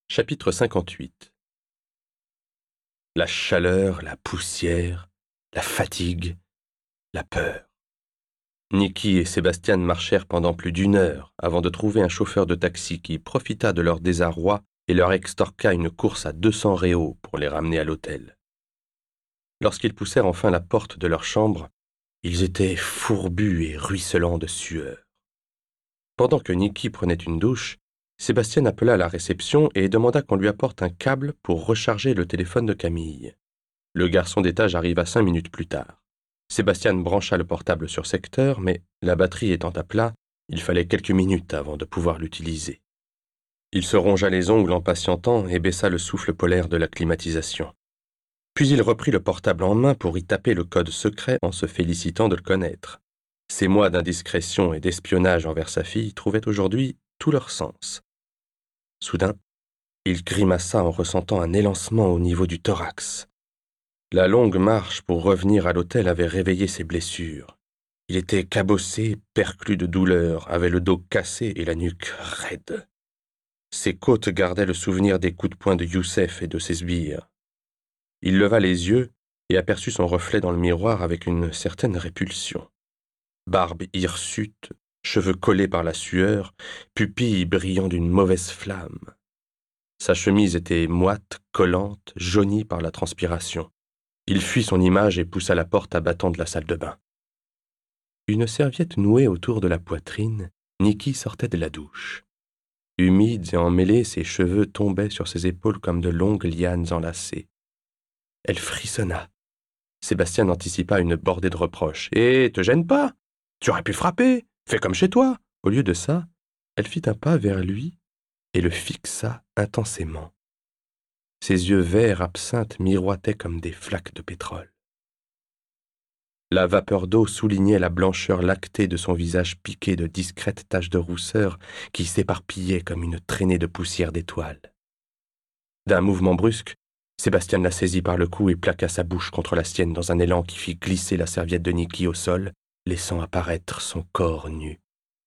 Chapitre 58. La chaleur, la poussière, la fatigue, la peur. Niki et Sébastien marchèrent pendant plus d'une heure avant de trouver un chauffeur de taxi qui profita de leur désarroi et leur extorqua une course à 200 réaux pour les ramener à l'hôtel. Lorsqu'ils poussèrent enfin la porte de leur chambre, ils étaient fourbus et ruisselants de sueur. Pendant que Niki prenait une douche, Sébastien appela à la réception et demanda qu'on lui apporte un câble pour recharger le téléphone de Camille. Le garçon d'étage arriva 5 minutes plus tard. Sébastien brancha le portable sur secteur, mais la batterie étant à plat, il fallait quelques minutes avant de pouvoir l'utiliser. Il se rongea les ongles en patientant et baissa le souffle polaire de la climatisation. Puis il reprit le portable en main pour y taper le code secret en se félicitant de le connaître. Ces mois d'indiscrétion et d'espionnage envers sa fille trouvaient aujourd'hui tout leur sens. Soudain, il grimaça en ressentant un élancement au niveau du thorax. La longue marche pour revenir à l'hôtel avait réveillé ses blessures. Il était cabossé, perclus de douleur, avait le dos cassé et la nuque raide. Ses côtes gardaient le souvenir des coups de poing de Youssef et de ses sbires. Il leva les yeux et aperçut son reflet dans le miroir avec une certaine répulsion. Barbe hirsute, cheveux collés par la sueur, pupilles brillant d'une mauvaise flamme. Sa chemise était moite, collante, jaunie par la transpiration. Il fuit son image et poussa la porte à battant de la salle de bain. Une serviette nouée autour de la poitrine, Niki sortait de la douche. Humides et emmêlés, ses cheveux tombaient sur ses épaules comme de longues lianes enlacées. Elle frissonna. Sébastien anticipa une bordée de reproches. « Hé, te gêne pas! Tu aurais pu frapper! Fais comme chez toi !» Au lieu de ça, elle fit un pas vers lui et le fixa intensément. Ses yeux verts absinthe miroitaient comme des flaques de pétrole. La vapeur d'eau soulignait la blancheur lactée de son visage piqué de discrètes taches de rousseur qui s'éparpillaient comme une traînée de poussière d'étoiles. D'un mouvement brusque, Sébastien la saisit par le cou et plaqua sa bouche contre la sienne dans un élan qui fit glisser la serviette de Niki au sol, laissant apparaître son corps nu.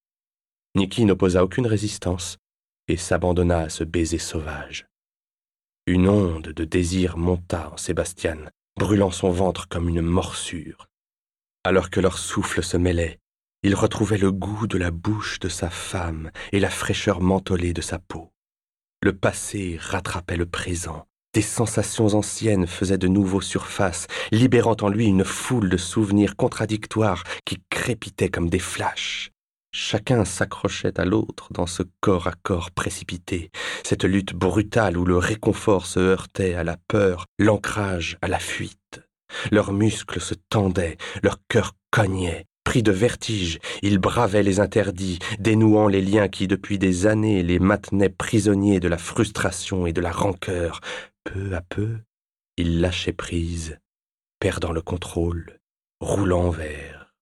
Niki n'opposa aucune résistance et s'abandonna à ce baiser sauvage. Une onde de désir monta en Sébastien, brûlant son ventre comme une morsure. Alors que leurs souffles se mêlaient, il retrouvait le goût de la bouche de sa femme et la fraîcheur mentholée de sa peau. Le passé rattrapait le présent. Des sensations anciennes faisaient de nouveau surface, libérant en lui une foule de souvenirs contradictoires qui crépitaient comme des flashs. Chacun s'accrochait à l'autre dans ce corps à corps précipité, cette lutte brutale où le réconfort se heurtait à la peur, l'ancrage à la fuite. Leurs muscles se tendaient, leur cœur cognait. Pris de vertige, ils bravaient les interdits, dénouant les liens qui, depuis des années, les maintenaient prisonniers de la frustration et de la rancœur. Peu à peu, ils lâchaient prise, perdant le contrôle, roulant vers.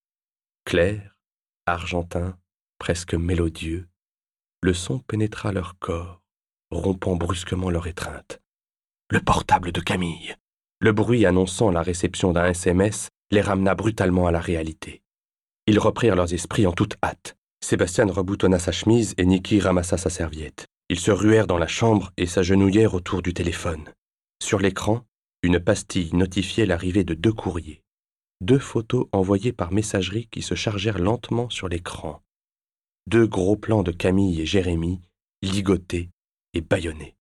Clair, argentin, presque mélodieux, le son pénétra leur corps, rompant brusquement leur étreinte. Le portable de Camille. Le bruit annonçant la réception d'un SMS les ramena brutalement à la réalité. Ils reprirent leurs esprits en toute hâte. Sébastien reboutonna sa chemise et Niki ramassa sa serviette. Ils se ruèrent dans la chambre et s'agenouillèrent autour du téléphone. Sur l'écran, une pastille notifiait l'arrivée de 2 courriers. 2 photos envoyées par messagerie qui se chargèrent lentement sur l'écran. 2 gros plans de Camille et Jérémie, ligotés et bâillonnés.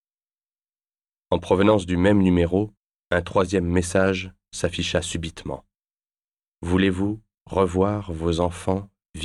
En provenance du même numéro, un 3e message s'afficha subitement. « Voulez-vous revoir vos enfants vivants ?»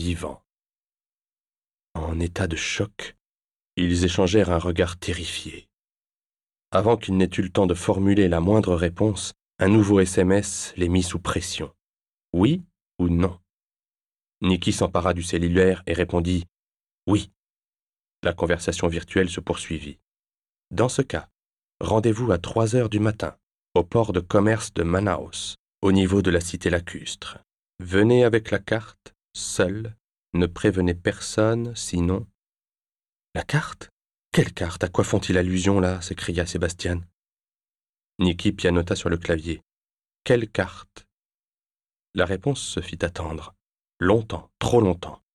En état de choc, ils échangèrent un regard terrifié. Avant qu'ils n'aient eu le temps de formuler la moindre réponse, un nouveau SMS les mit sous pression. Oui ou non? Niki s'empara du cellulaire et répondit « Oui ». La conversation virtuelle se poursuivit. « Dans ce cas, rendez-vous à 3 heures du matin, au port de commerce de Manaus, au niveau de la cité lacustre. Venez avec la carte, seul, ne prévenez personne, sinon... » « La carte? Quelle carte? À quoi font-ils allusion, là ?» s'écria Sébastien. Niki pianota sur le clavier. « Quelle carte ?» La réponse se fit attendre. Longtemps, trop longtemps.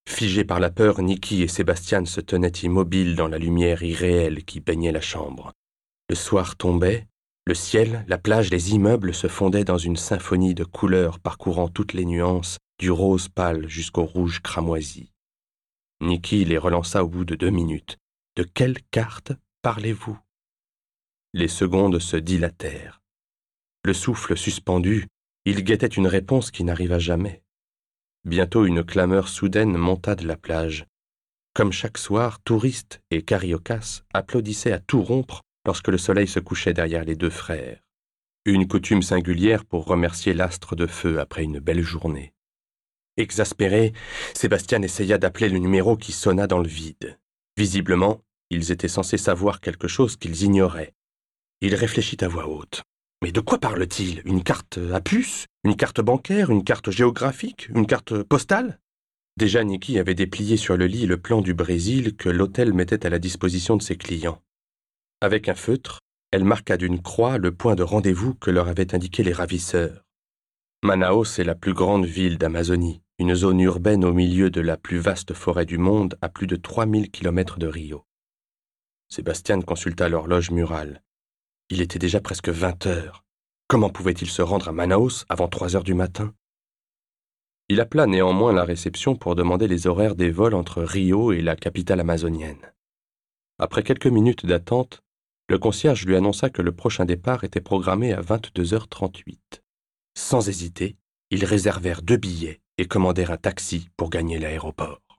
Figés par la peur, Niki et Sébastien se tenaient immobiles dans la lumière irréelle qui baignait la chambre. Le soir tombait, le ciel, la plage, les immeubles se fondaient dans une symphonie de couleurs parcourant toutes les nuances, du rose pâle jusqu'au rouge cramoisi. Niki les relança au bout de 2 minutes. « De quelle carte parlez-vous » Les secondes se dilatèrent. Le souffle suspendu, il guettait une réponse qui n'arriva jamais. Bientôt une clameur soudaine monta de la plage. Comme chaque soir, touristes et cariocas applaudissaient à tout rompre lorsque le soleil se couchait derrière les deux frères. Une coutume singulière pour remercier l'astre de feu après une belle journée. Exaspéré, Sébastien essaya d'appeler le numéro qui sonna dans le vide. Visiblement, ils étaient censés savoir quelque chose qu'ils ignoraient. Il réfléchit à voix haute. Mais de quoi parle-t-il? Une carte à puce? Une carte bancaire? Une carte géographique? Une carte postale? Déjà, Niki avait déplié sur le lit le plan du Brésil que l'hôtel mettait à la disposition de ses clients. Avec un feutre, elle marqua d'une croix le point de rendez-vous que leur avaient indiqué les ravisseurs. Manaus est la plus grande ville d'Amazonie, une zone urbaine au milieu de la plus vaste forêt du monde à plus de 3000 km de Rio. Sébastien consulta l'horloge murale. Il était déjà presque 20 heures. Comment pouvait-il se rendre à Manaus avant 3 heures du matin? Il appela néanmoins la réception pour demander les horaires des vols entre Rio et la capitale amazonienne. Après quelques minutes d'attente, le concierge lui annonça que le prochain départ était programmé à 22h38. Sans hésiter, ils réservèrent 2 billets et commandèrent un taxi pour gagner l'aéroport.